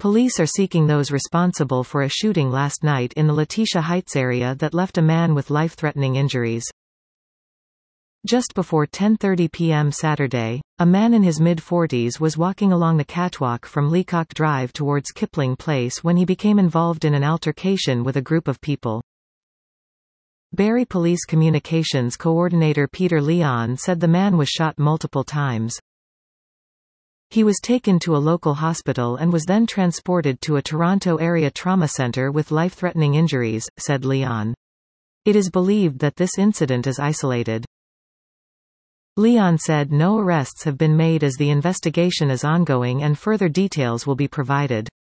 Police are seeking those responsible for a shooting last night in the Letitia Heights area that left a man with life-threatening injuries. Just before 10:30 p.m. Saturday, a man in his mid-40s was walking along the catwalk from Leacock Drive towards Kipling Place when he became involved in an altercation with a group of people. Barrie Police Communications Coordinator Peter Leon said the man was shot multiple times. He was taken to a local hospital and was then transported to a Toronto area trauma centre with life-threatening injuries, said Leon. It is believed that this incident is isolated. Leon said no arrests have been made as the investigation is ongoing and further details will be provided.